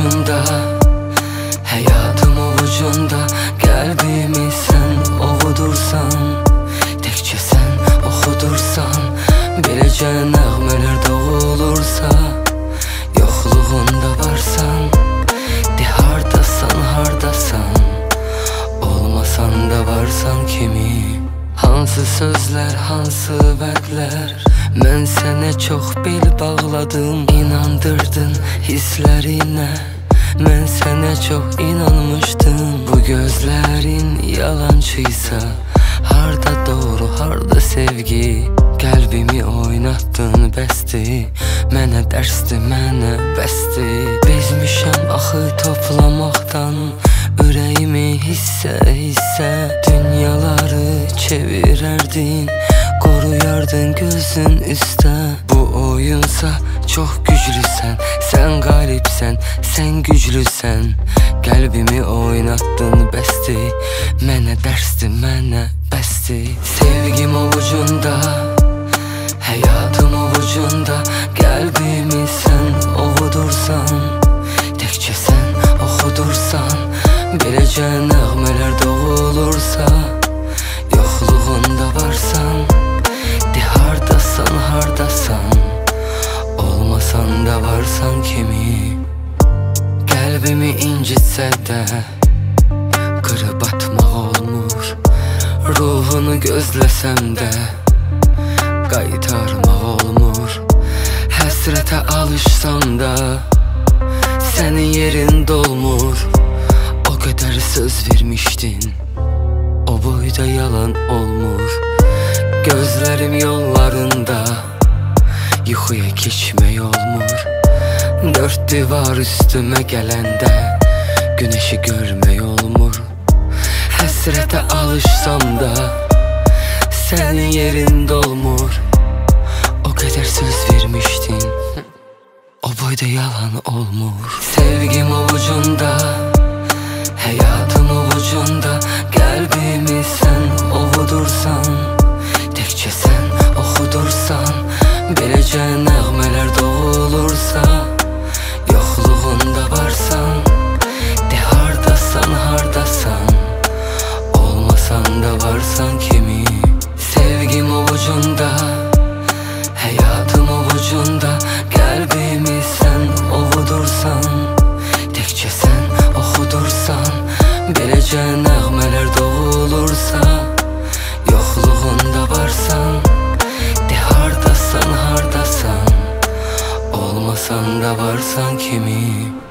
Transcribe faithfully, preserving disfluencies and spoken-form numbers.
ovucunda, hayatım ovucunda. Kalbimi sen ovudursan, tekçe sen oxudursan, biləcən nəğmələr doğulursa, yoxluğunda varsan, de hardasan, hardasan, olmasan da varsan kimi. Hansı sözlər, hansı vədlər, mən sənə çox bel bağladım, inandırdın hisslərinə. Mən sənə çox inanmışdım. Bu gözlərin yalancıysa, harda doğru, harda sevgi? Qəlbimi oynatdın, bəsdir, mənə dərsdir, mənə bəsdir. Bezmişəm axı toplamaqdan, ürəyimi hissə hissə. Dünyaları çevirərdin, qoruyardın gözün üstə. Bu oyunsa çox güclüsən, sən qalibsən, sən güclüsən. Qəlbimi oynatdın, bəsdir, mənə dərsdir, mənə bəsdir. Sevgim ovucunda, həyatım ovucunda. Qəlbimi sən ovudursan, təkcə sən oxudursan, biləcən nəğmələr doğulursa, yoxluğunda varsan, de hardasan, hardasan, olmasan da varsan kimi. Qəlbimi incitsə də qırıb atmaq olmur, ruhunu gözləsəm də qaytarmaq olmur. Həsrətə alışsam da sənin yerin dolmur. O qədər söz vermişdin, o boyda yalan olmur. Gözlərim yollarında, yuxuya keçmək olmur. Dörd divar üstümə gələndə günəşi görmək olmur. Həsrətə alışsam da sənin yerin dolmur. O qədər söz vermişdin, o boyda yalan olmur. Sevgim ovucunda, həyatım ovucunda. Qəlbimi sən ovudursan, təkcə sən oxudursan, biləcən nəğmələr doğulursa, yoxluğunda varsan, de hardasan, hardasan, olmasan da varsan kimi. Sevgim ovucunda, həyatım ovucunda. Qəlbimi sən ovudursan, təkcə sən oxudursan, biləcən nəğmələr doğulursa, yoxluğunda varsan, de hardasan, hardasan, olmasan da varsan kimi.